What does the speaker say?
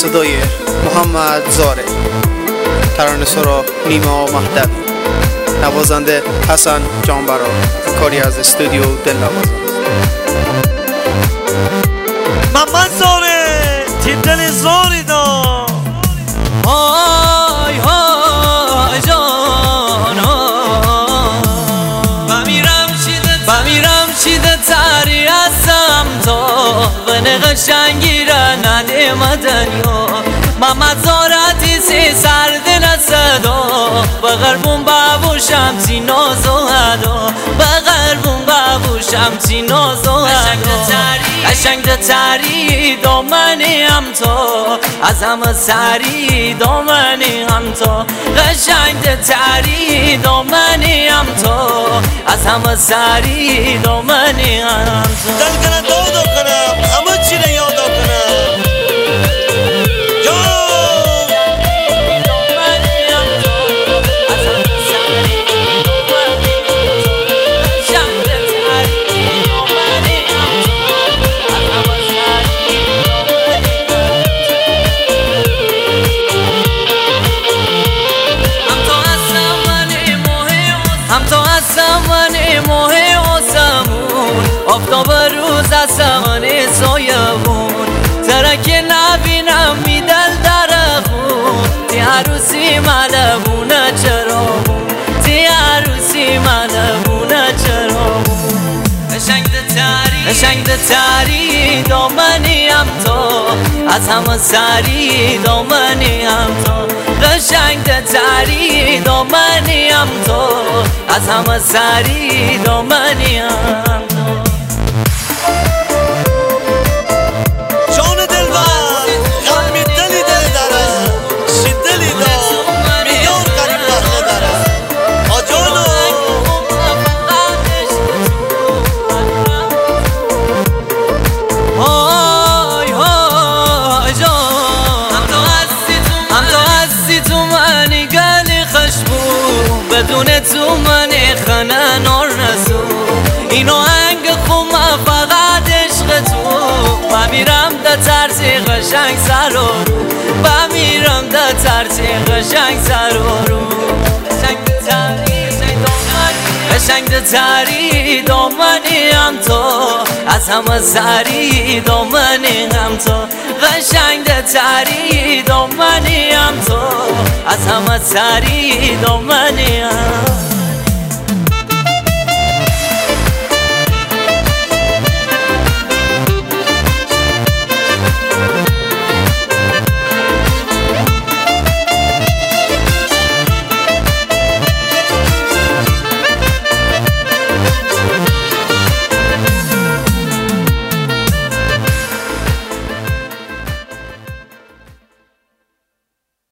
صدای محمد زاره، ترانه‌سرا نیما مهدوی، نوازنده حسن جانبرا، کاری از استودیو دلنواز. محمد زاره تیم دل زاری دا های های جان بمیرم شیده تری هستم تا به نقشنگی را نده مدنیا محمد زارتی سی سرد نصدا به غربون بابوشم سی ناز و هدا به غربون بابوشم سی ناز و هدا قشنگ تری دامنی هم تو از همه سری دامنی هم تو قشنگ تری دامنی هم تو از همه سری دامنی هم تو دل کنه دادا کنم همه چی رو یادا کنم آفتاب روز آسمان سایبون ترک نبینم میدل در خون تی عروسی ملبونه چرامون تی عروسی ملبونه چرامون قشنگ تری دامنی هم تو از همه سری دامنی هم تو قشنگ تری دامنی هم تو از همه سری دامنی هم تو بدون تو من خانه نار نسو اینو هنگ خومه فقط عشق تو بمیرم ده ترسی قشنگ سر و رو بمیرم ده ترسی قشنگ سر و رو قشنگ تری دامنی هم تو از همه سری دامنی هم تو قشنگ تری دامنی هم تو از همه سری دامنی هم